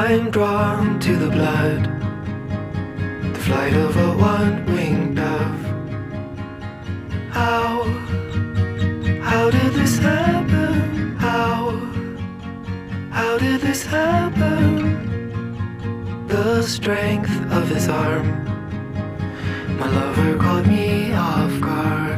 I'm drawn to the blood, the flight of a one-winged dove. How did this happen? How did this happen? The strength of his arm, my lover caught me off guard.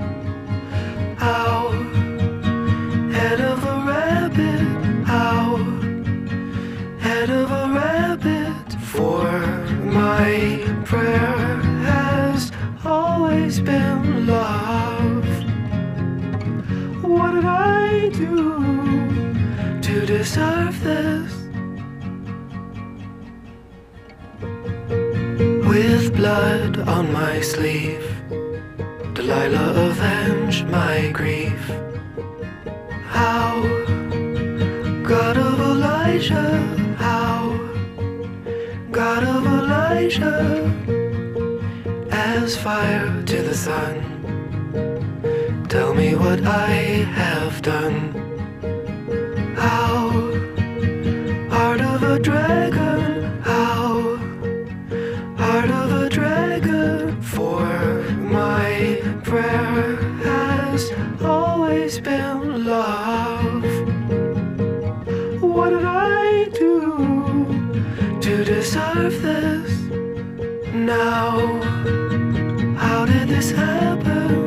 How, head of a rabbit, how, head of a rabbit, for my prayer has always been love. What did I do to deserve this? With blood on my sleeve, Delilah avenge my grief. How, God of Elijah, how, God of Elijah, as fire to the sun, tell me what I have done. How, heart of a dragon, how, heart of a dragon, for my prayer has always been love. What did I do to deserve this? Now, how did this happen?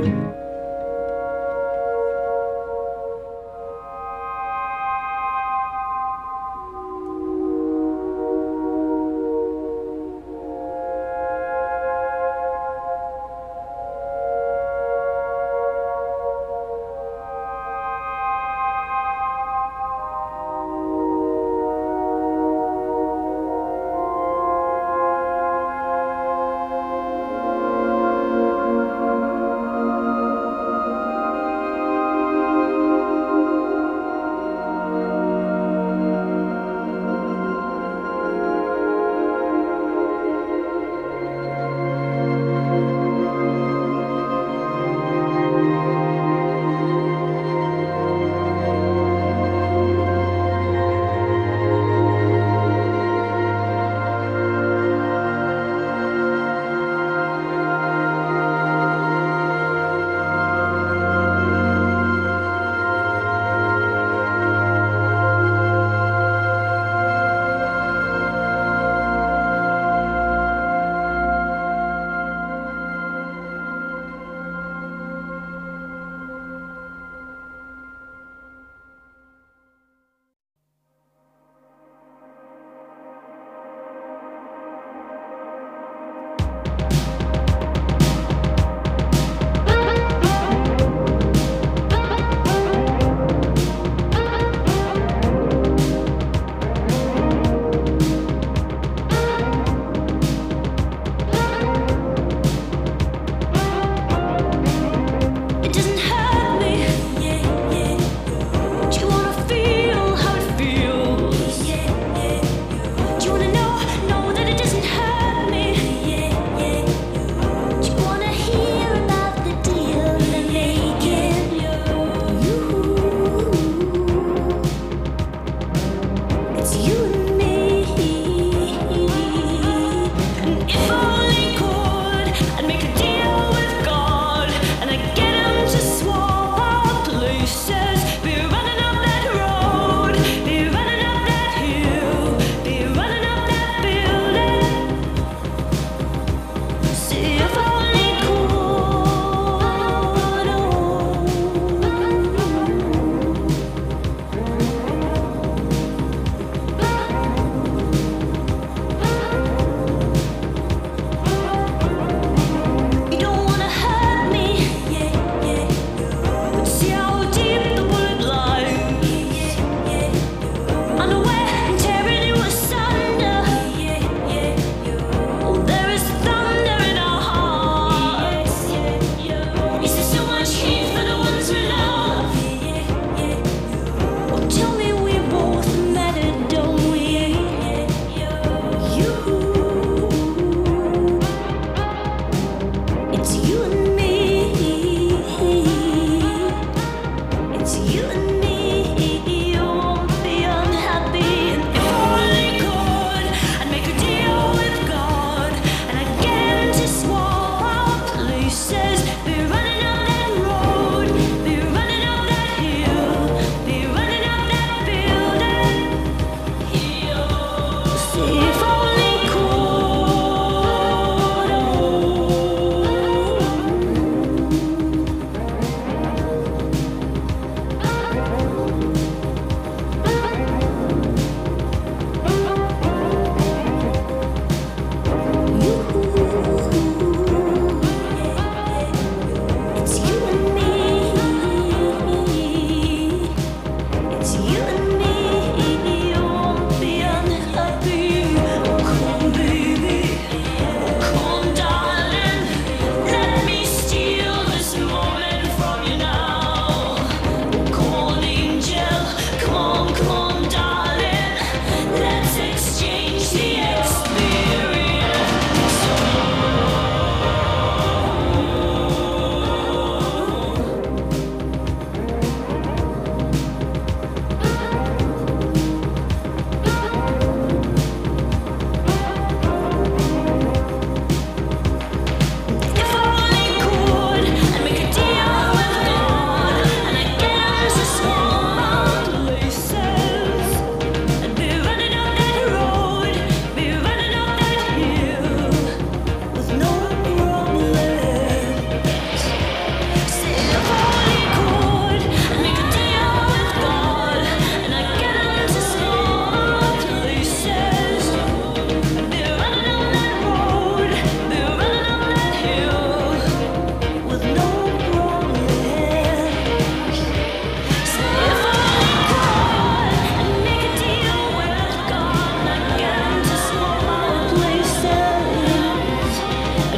You and me, you won't be unhappy. And if only could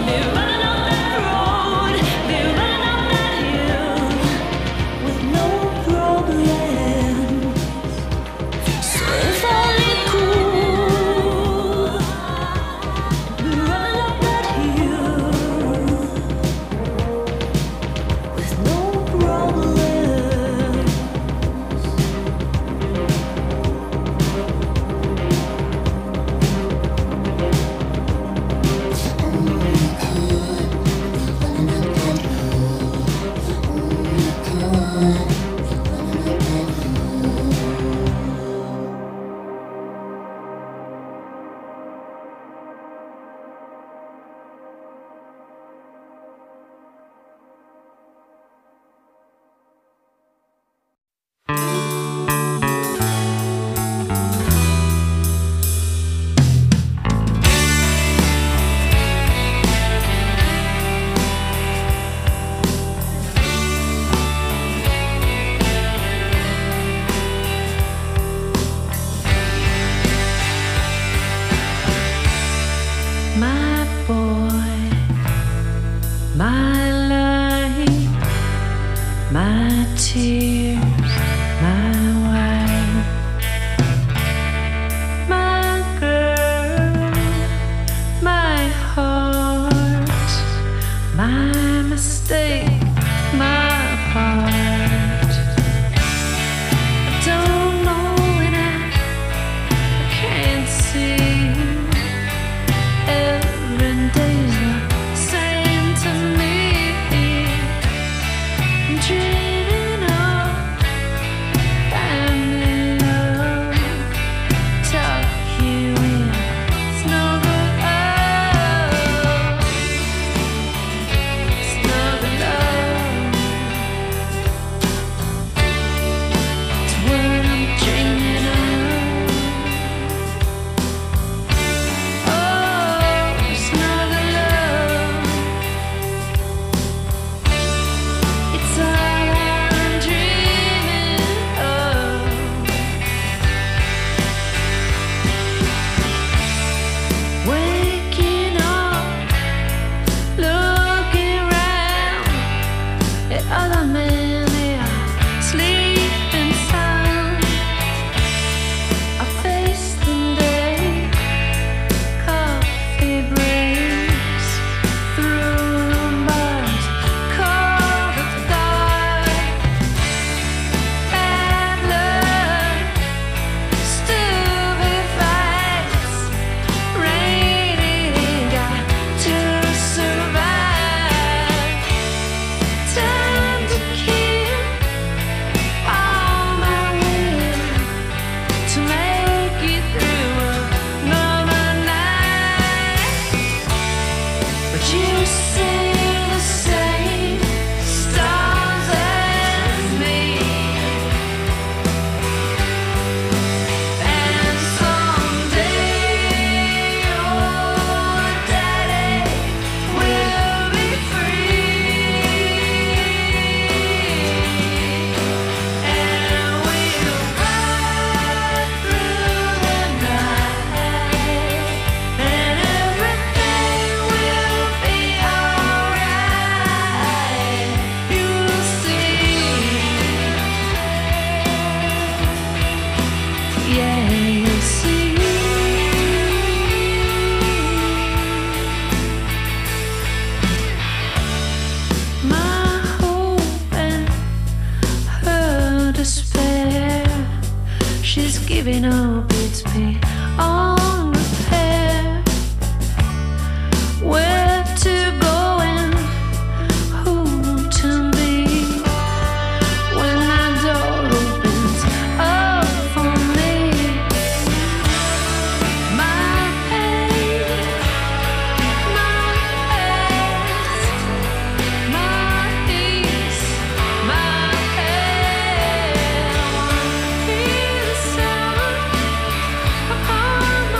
giving up its beyond repair. Where to go and who to be when that door opens up for me. My pain, my past, my peace, my head. One piece of upon my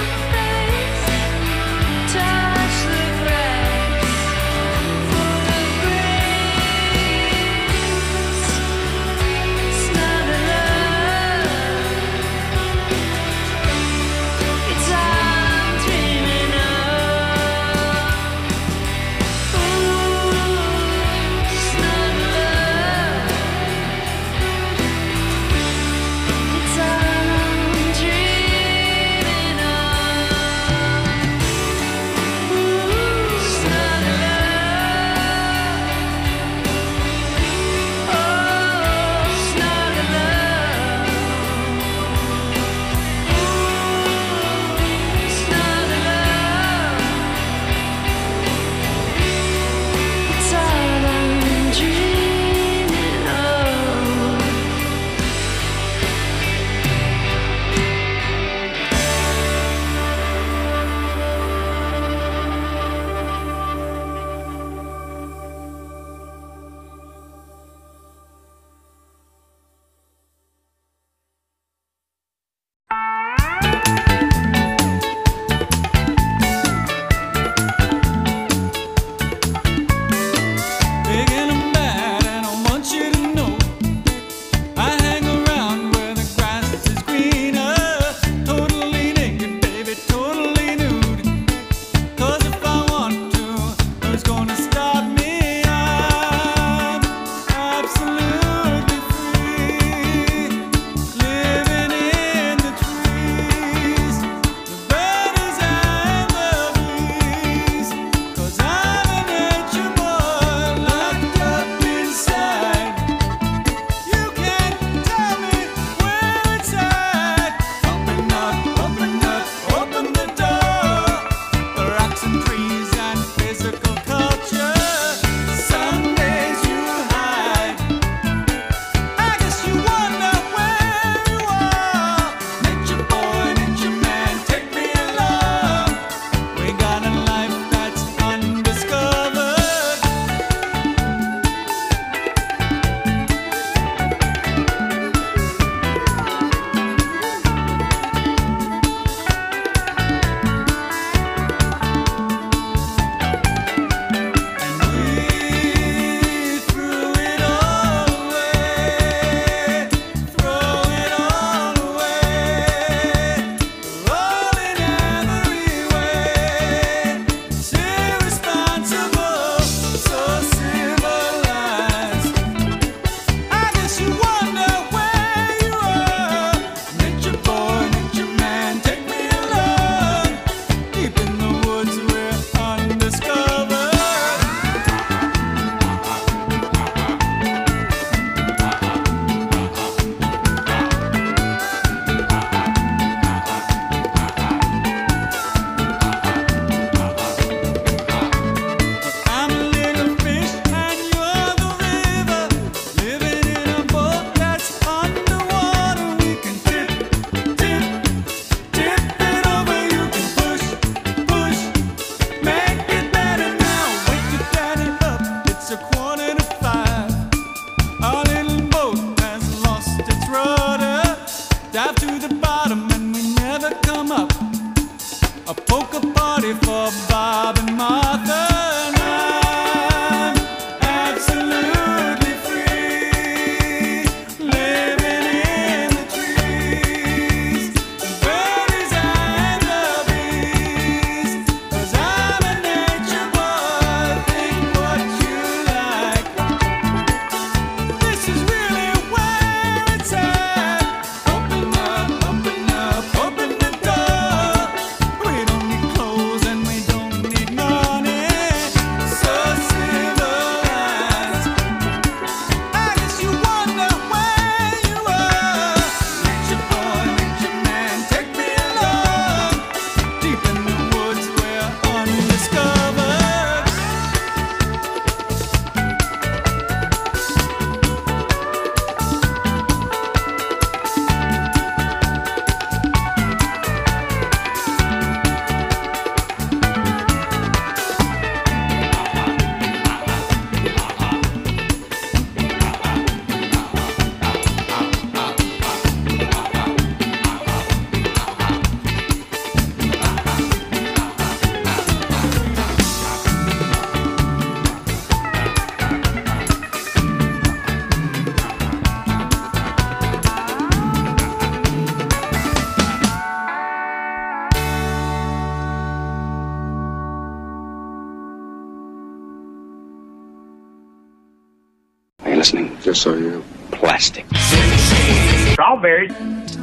listening? Just so you know. Plastic. Strawberries.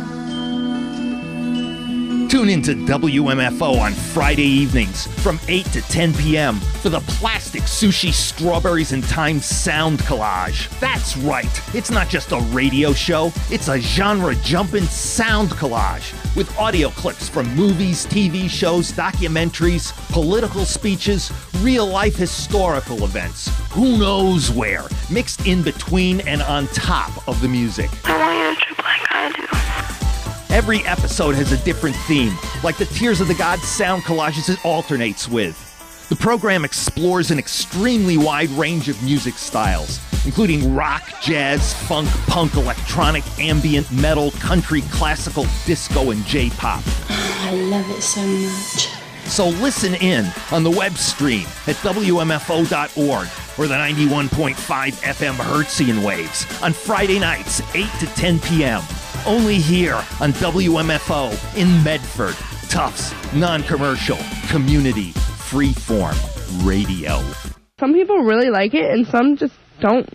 Tune into WMFO on Friday evenings from 8 to 10 p.m. for the Plastic Sushi Strawberries and Time Sound Collage. That's right, it's not just a radio show, it's a genre-jumping sound collage with audio clips from movies, TV shows, documentaries, political speeches, real-life historical events. Who knows where, mixed in between and on top of the music. I want you to trip like I do. Every episode has a different theme, like the Tears of the Gods sound collages it alternates with. The program explores an extremely wide range of music styles, including rock, jazz, funk, punk, electronic, ambient, metal, country, classical, disco, and J-pop. I love it so much. So listen in on the web stream at WMFO.org or the 91.5 FM Hertzian waves on Friday nights, 8 to 10 p.m. Only here on WMFO in Medford. Tufts, non-commercial, community, freeform radio. Some people really like it and some just don't.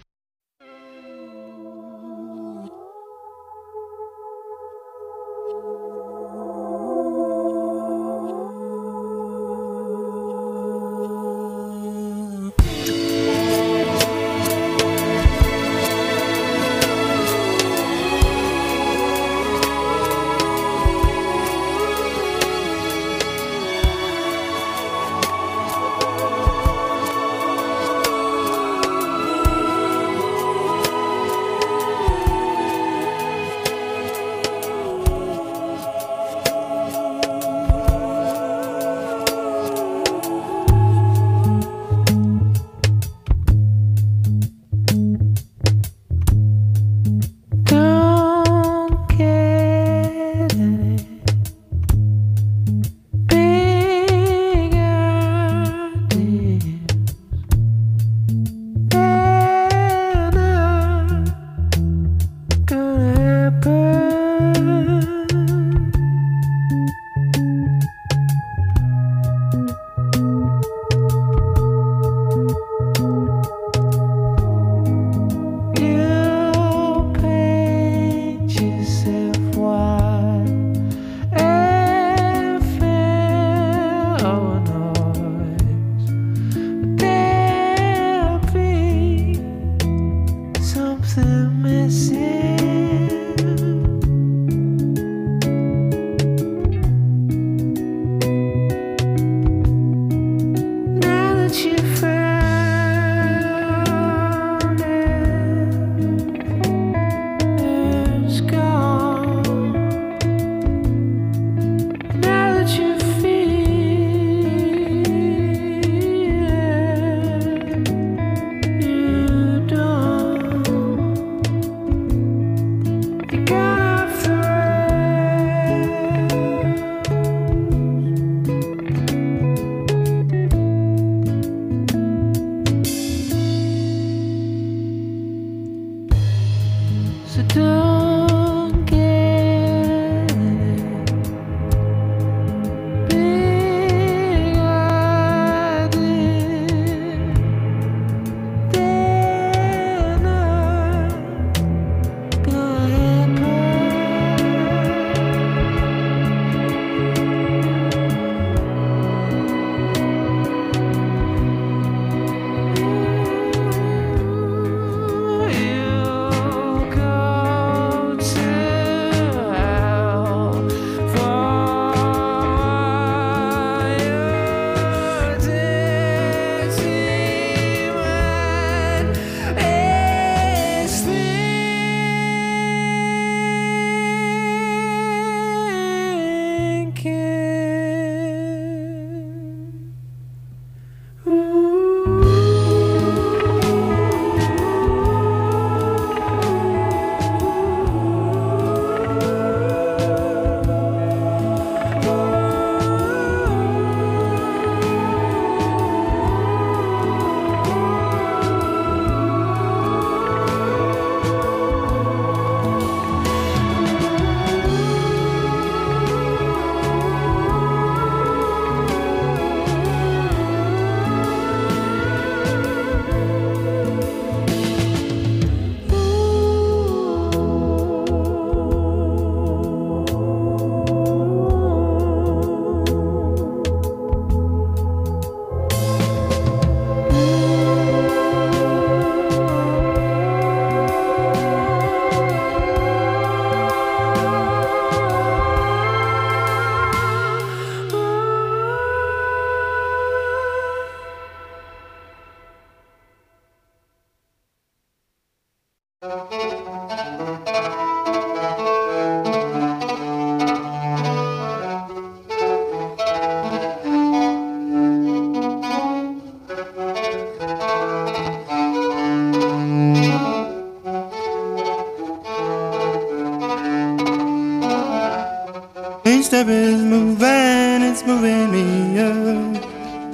Each step is moving, it's moving me up.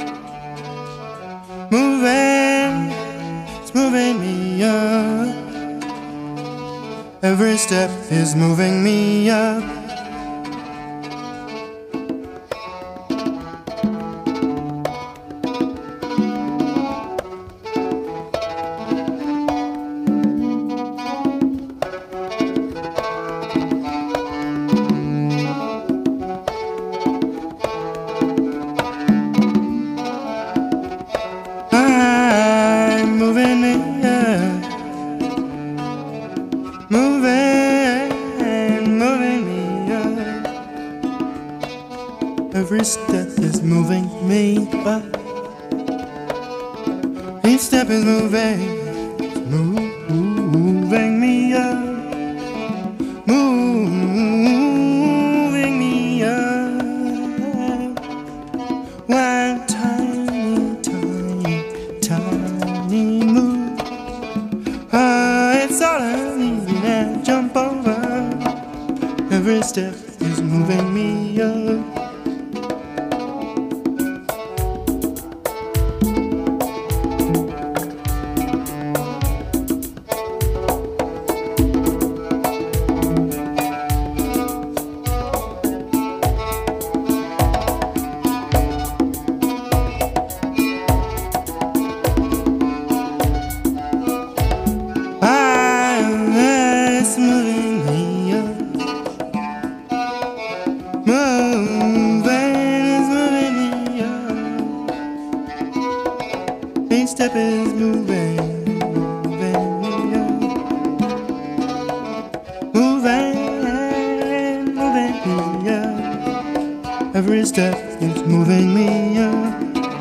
Moving, it's moving me up. Every step is moving me up. Every step is moving me up. Each step is moving me up. Moving me up. One tiny, tiny, tiny move. It's all I need and jump over. Every step is moving me up. Each step is moving me up. Moving me up. Every step is moving me up.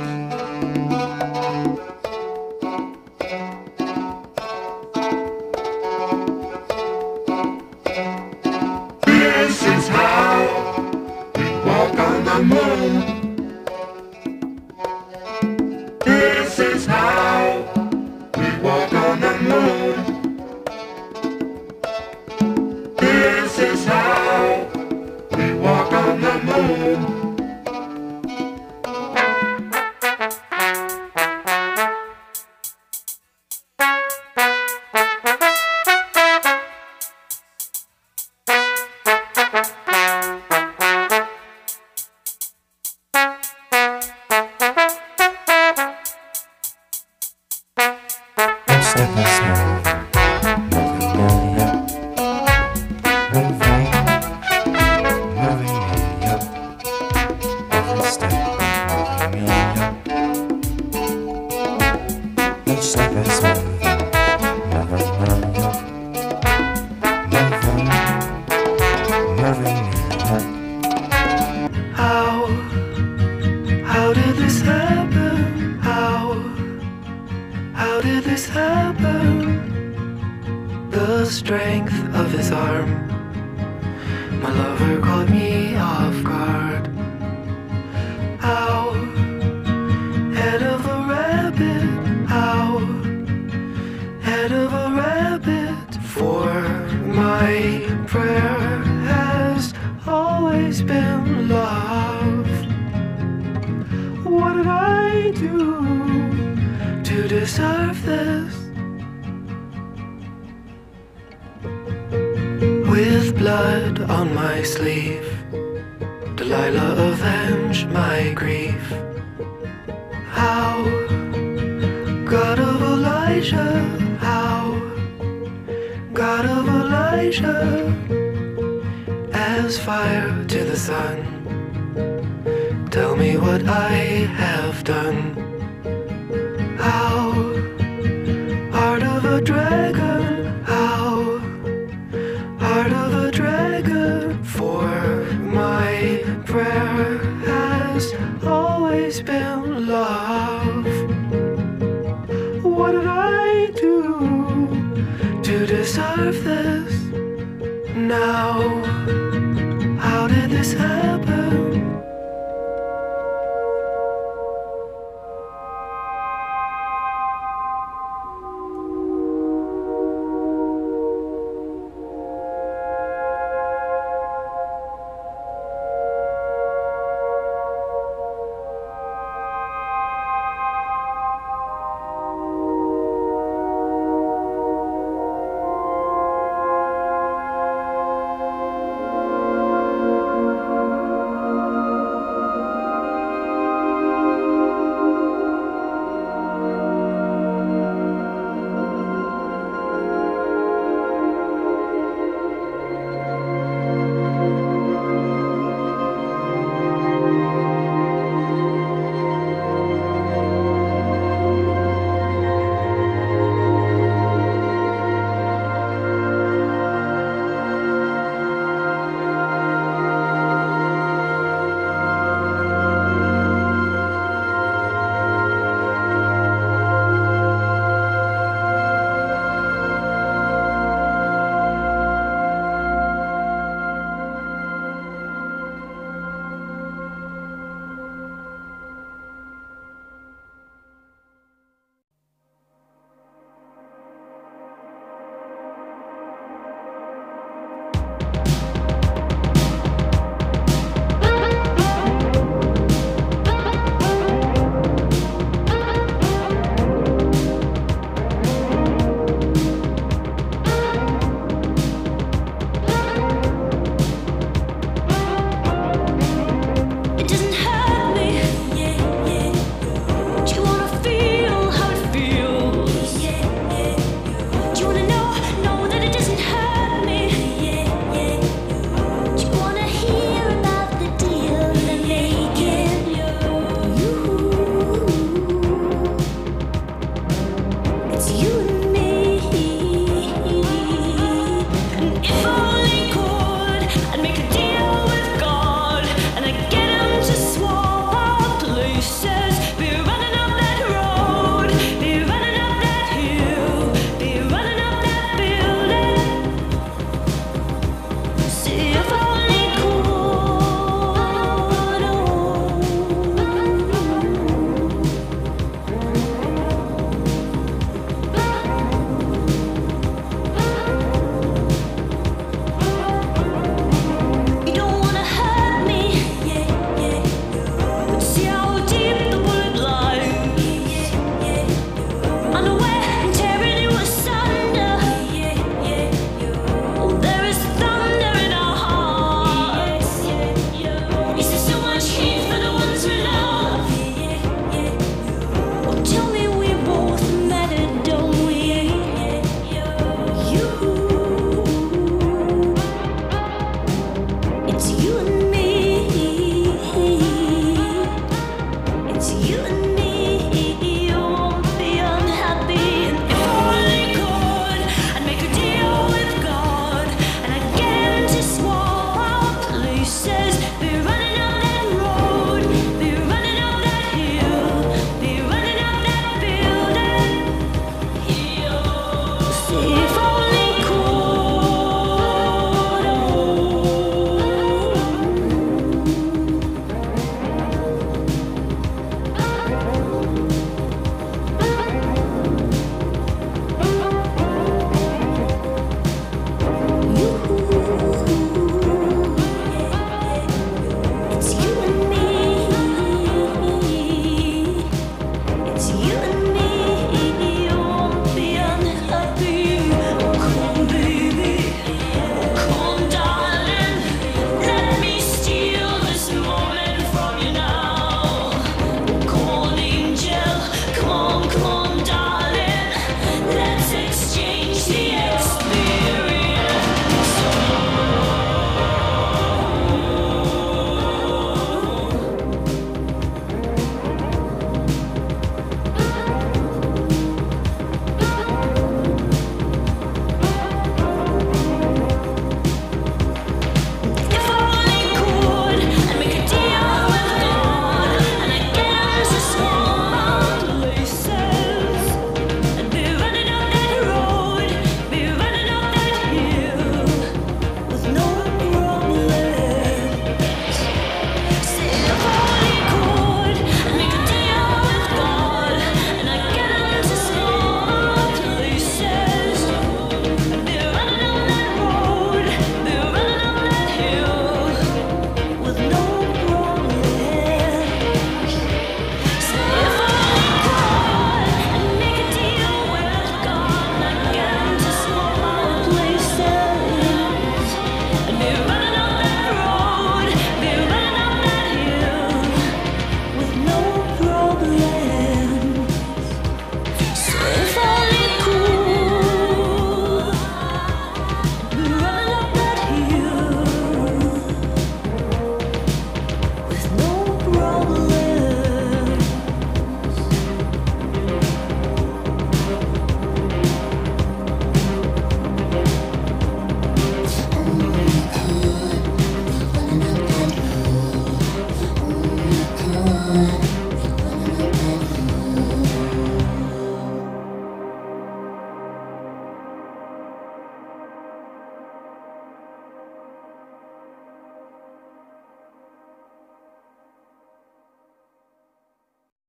This is how we walk on the moon. This is how we walk on the moon. This is how we walk on the moon. How did this happen? How did this happen? The strength of his arm. My lover caught me off guard. How? Head of a rabbit. How? Head of a rabbit. For my prayer has always been love. What did I do to deserve this? With blood on my sleeve, Delilah avenge my grief. How? God of Elijah, how? God of Elijah, as fire to the sun. Tell me what I have done. How? Heart of a dragon, how? Heart of a dragon, for my prayer has always been love. What did I do to deserve this? Now, how did this happen? You and me, you won't be unhappy.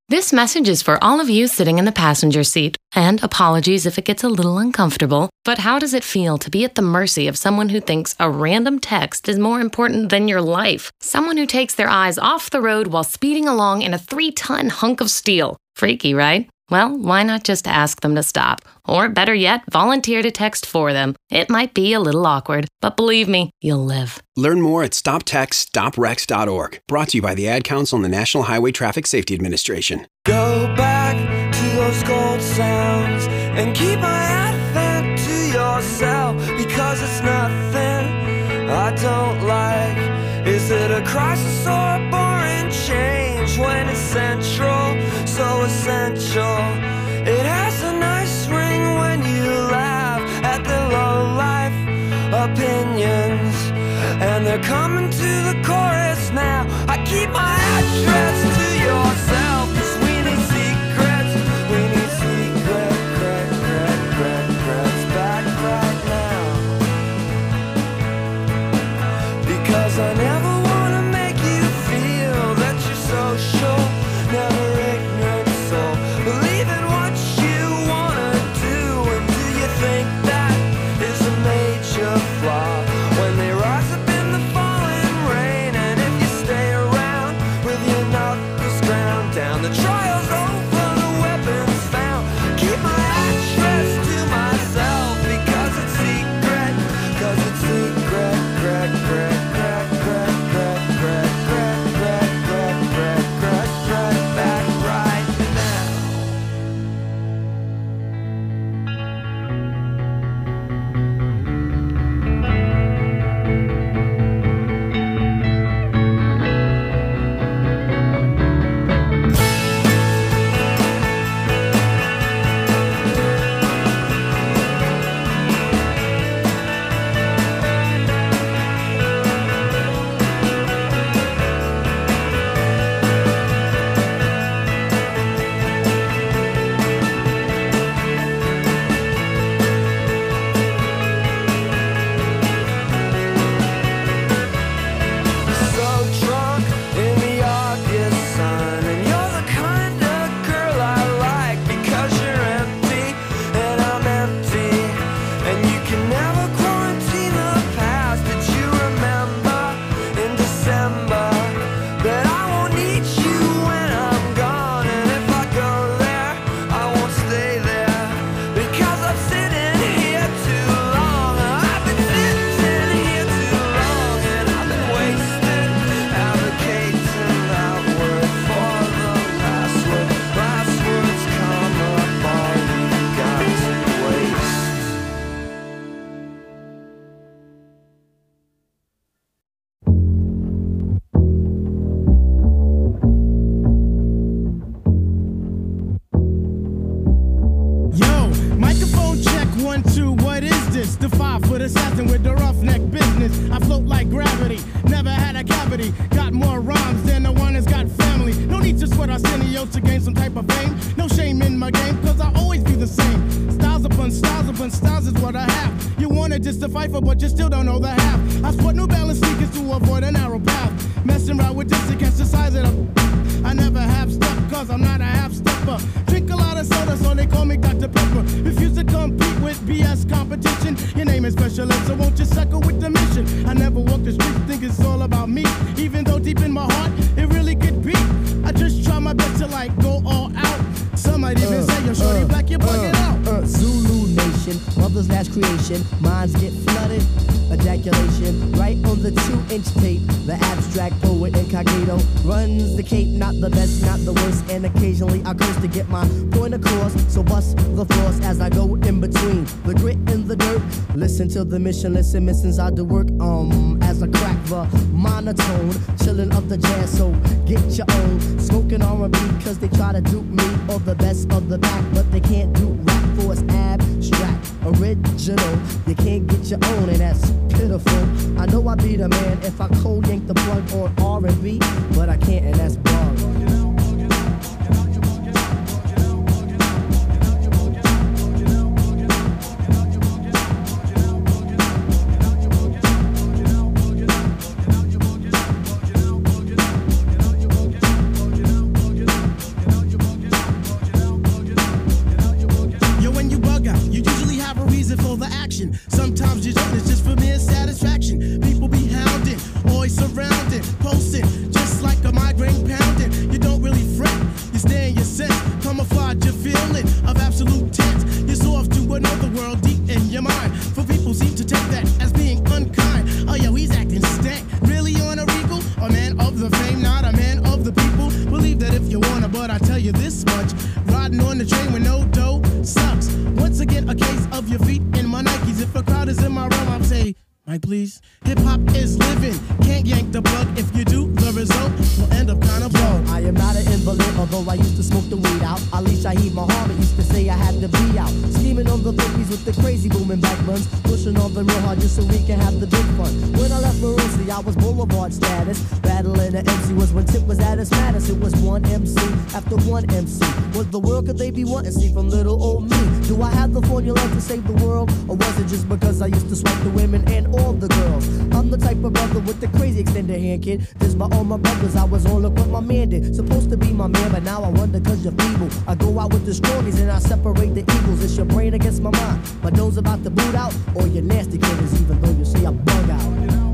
This message is for all of you sitting in the passenger seat. And apologies if it gets a little uncomfortable, but how does it feel to be at the mercy of someone who thinks a random text is more important than your life? Someone who takes their eyes off the road while speeding along in a 3-ton hunk of steel. Freaky, right? Well, why not just ask them to stop? Or better yet, volunteer to text for them. It might be a little awkward, but believe me, you'll live. Learn more at stoptextstoprex.org. Brought to you by the Ad Council and the National Highway Traffic Safety Administration. Go back to those gold sounds and keep my advent to yourself, because it's nothing I don't like. Is it a crisis or a boring change when it's central, so essential? It has a nice ring when you laugh at the low-life opinions, and they're coming to the chorus now. I keep my address to yourself, 'cause we need secrets. We need secrets back right now, because I never want to make you feel that you're social, never ignorant soul. Believe in what you want to do, and do you think that is a major flaw? When they rise up in the falling rain, and if you stay around with your knuckles ground down, the trial's over, the weapons found. Keep my address to myself, because it's secret, 'cause it's secret, back right now. So drunk in the August sun, and you're the kind of girl I like, because you're empty and I'm empty, and you can never quarantine the past. Did you remember in December that I won't need you when I'm gone? And if I go there, I won't stay there, because I'm sitting here too long. I've been sitting here too long, and I've been wasted advocating outward for the last word. Last words come up, all we got to waste. Yo, microphone check, 1, 2, what is this? The 5-foot assassin with the roughneck business. I float like gravity, never had a cavity. Got more rhymes than the one that's got family. No need to sweat Arsenio to gain some type of fame. No shame in my game, 'cause I always be the same. Styles upon styles is what I have. You wanted just to fight for, but you still don't know the half. I sport New Balance sneakers to avoid a narrow path. Messing around with this against the size of the... I never have stuff, 'cause I'm not a half-stepper. Drink a lot of soda, so they call me Dr. Pepper. Refuse to compete with BS competition. Your name is Special Ed, so won't you suckle with the mission? I never walk the street, think it's all about me. Even though deep in my heart, it really could be. I just try my best to like go all out. Some might even say, yo, shorty black, you're bugging out. Zulu Nation, mother's last creation. Minds get flooded, ejaculation. Right on the 2-inch tape, the abstract poet incognito runs the cape. Not the best, not the worst, and occasionally I curse to get my point across. So bust the floors as I go in between the grit and the dirt. Listen to the mission, listen, missions I do work as I crack the monotone, chilling up the jazz. So get your own smoking R&B, 'cause they try to dupe me or the best of the pack, but they can't do rap for it's abstract, original. You can't get your own, and that's pitiful. I know I be the man if I cold yank the plug on R&B, but I can't, and that's bug. your mind. For people seem to take that as being unkind. Oh, yo, he's acting stank. Really on a regal? A man of the fame, not a man of the people. Believe that if you wanna, but I tell you this much. Riding on the train with no dough sucks. Once again, a case of your feet in my Nikes. If a crowd is in my realm, I'll say, Mike, please. Hip-hop is living. Can't yank the plug. If you do, the result will end up kind of blown. I am not an invalid, although I used to smoke the weed out. Ali Shaheed Muhammad used to say I had to be out. Scheming on the bookies with the crazy booming back buns. Pushing on them real hard just so we can have the big fun. When I left Maroosie, I was Boulevard status. Battling the MC was when Tip was at its maddest. It was one MC after one MC. What the world could they be wanting to see from little old me? Do I have the formula to save the world? Or was it just because I used to swipe the women and all the girls? I'm the type of brother with the crazy extended hand, kid. This by all my brothers, I was on look what my man did. Supposed to be my man, but now I wonder cause you're feeble. I go out with the strongies and I separate the evils. It's your brain against my mind. My doe's about to boot out, or your nasty critters, even though you say I bug out.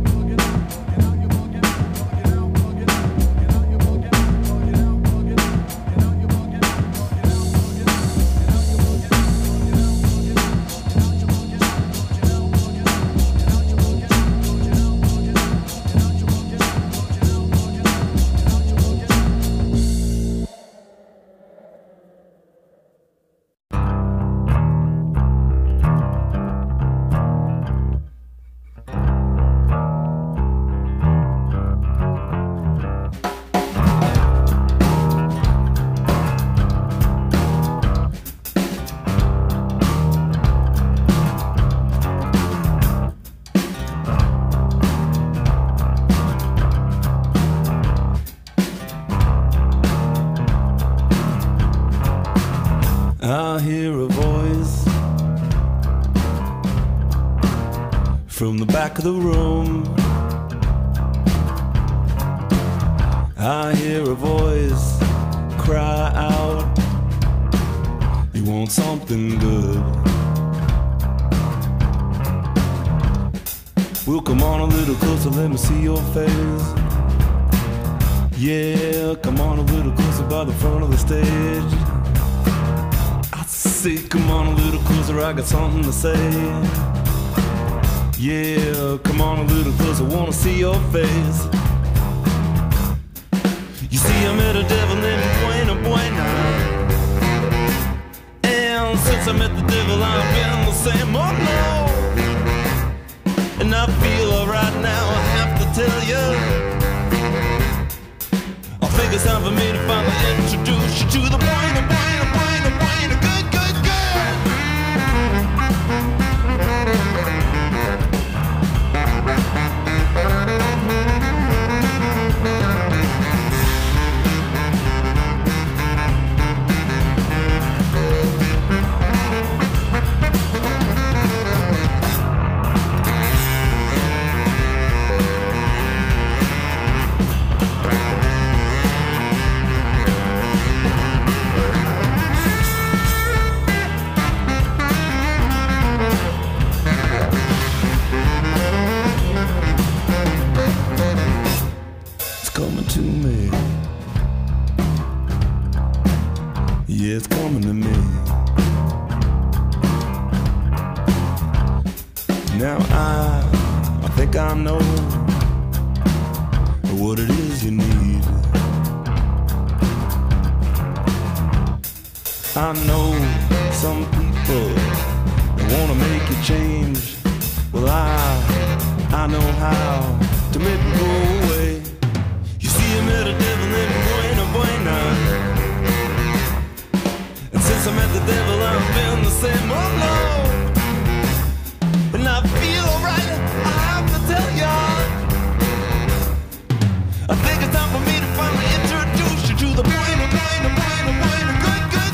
I hear a voice from the back of the room. I hear a voice cry out, you want something good. Well, come on a little closer, let me see your face. Yeah, come on a little closer by the front of the stage. Come on a little closer, I got something to say. Yeah, come on a little closer, wanna see your face. You see, I met a devil named Buena Buena, and since I met the devil, I've been the same. Oh no, and I feel alright now, I have to tell you. I think it's time for me to finally introduce you to the Buena Buena Buena Buena good. It's coming to me. Now I think I know what it is you need. I know some people wanna make you change. Well, I know how to make it go away. You see, I met a devil named Buena Buena, and since I met the devil, I've been the same. Oh no, and I feel alright, I have to tell ya. I think it's time for me to finally introduce you to the Buena Buena Buena Buena good good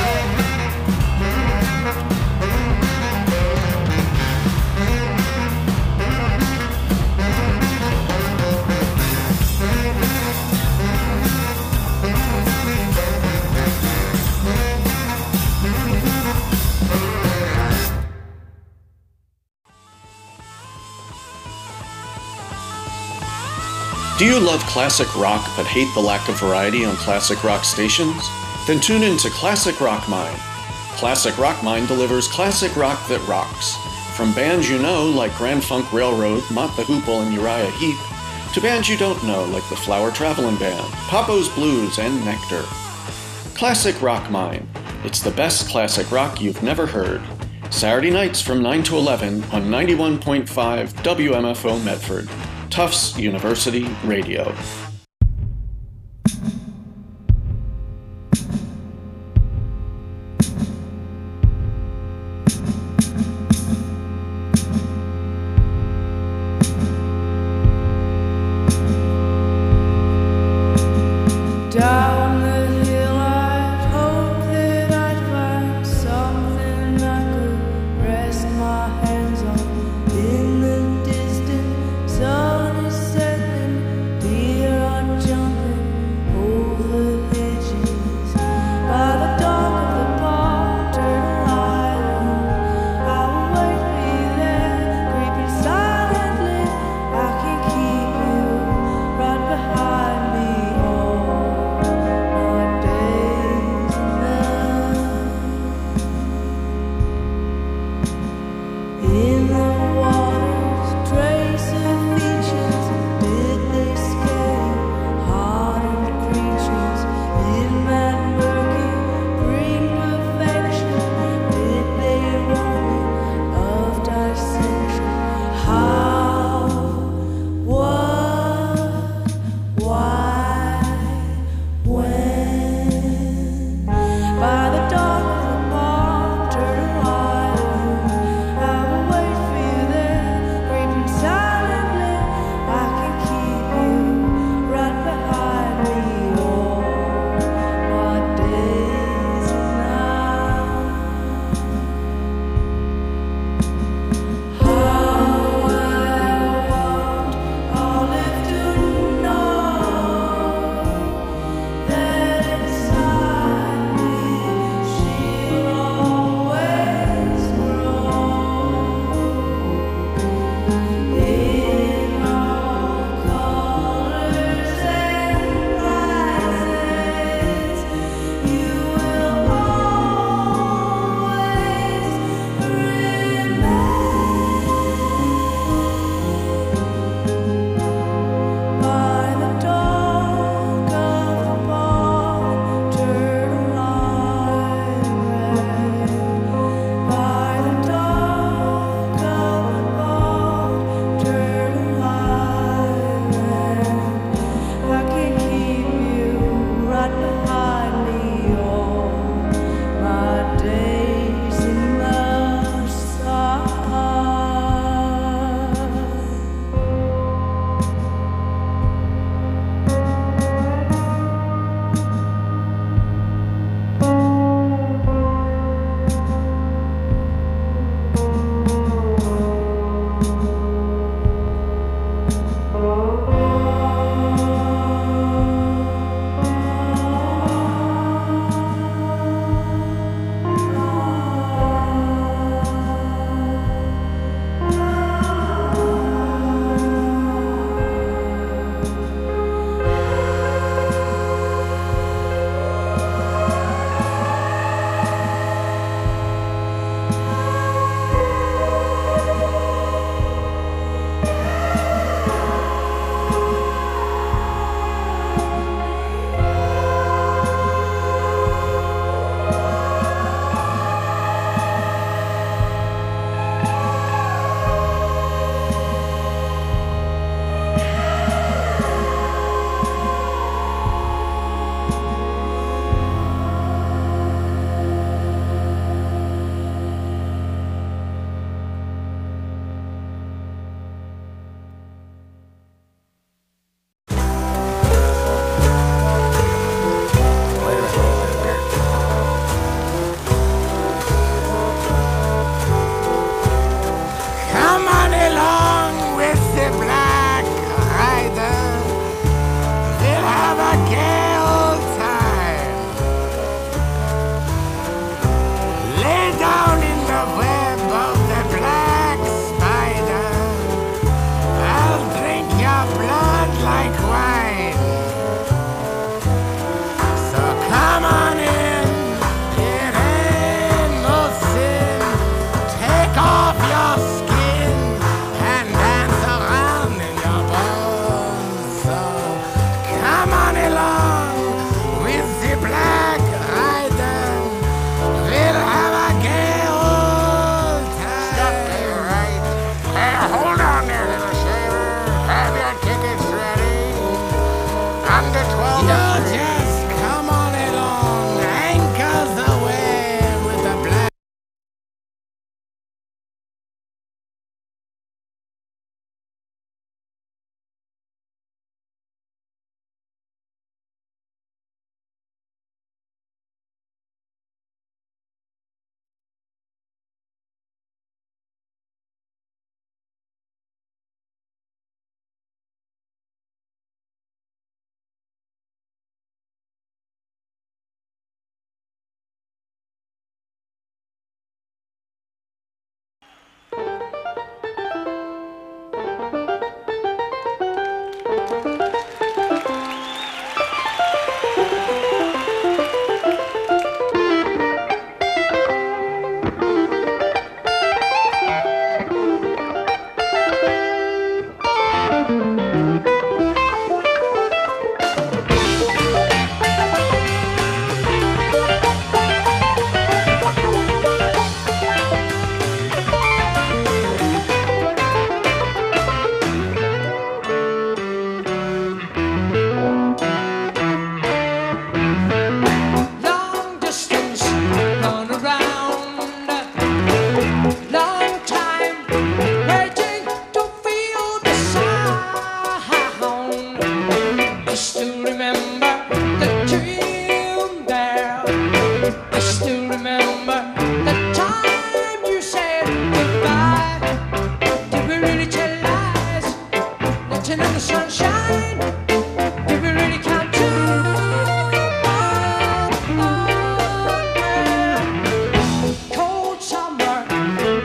Do you love classic rock but hate the lack of variety on classic rock stations? Then tune in to Classic Rock Mine. Classic Rock Mine delivers classic rock that rocks. From bands you know, like Grand Funk Railroad, Mott the Hoople, and Uriah Heep, to bands you don't know, like the Flower Travelin' Band, Papo's Blues, and Nectar. Classic Rock Mine. It's the best classic rock you've never heard. Saturday nights from 9 to 11 on 91.5 WMFO Medford, Tufts University Radio. Down the hill I'd hoped that I'd find something I could rest my hands on. In the distant sun is setting, dear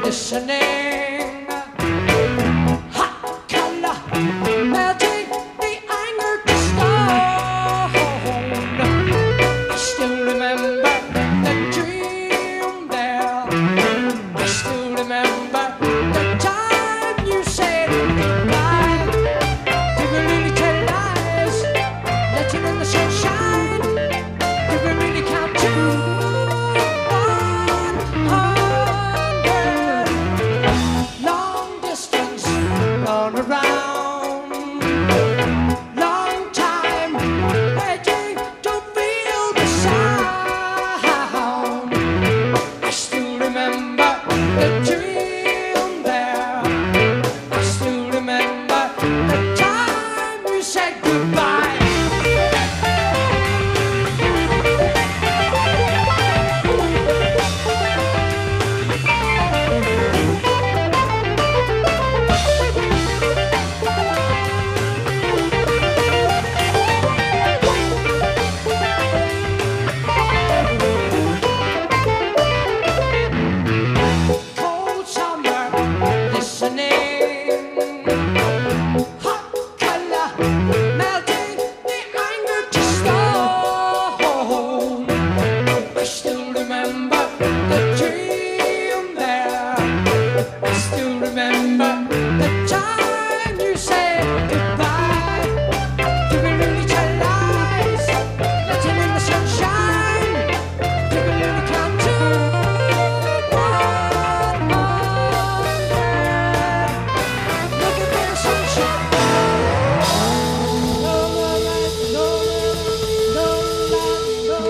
listening. Hot color melting the anger to stone. I still remember the dream there. I still remember the time you said goodbye. Did we really tell lies, letting in the sunshine? Did we really count to 100? Long distance, all around. Long time waiting to feel the sound. I still remember the dream there. I still remember the time you said goodbye. Cold summer, listening. Hot color, melting the anger to stone. I still remember the dream there. I still remember the time you said goodbye. Did we really tell lies, letting in the sunshine? Did we really count to 100? Look at the sunshine. No light, no light, no.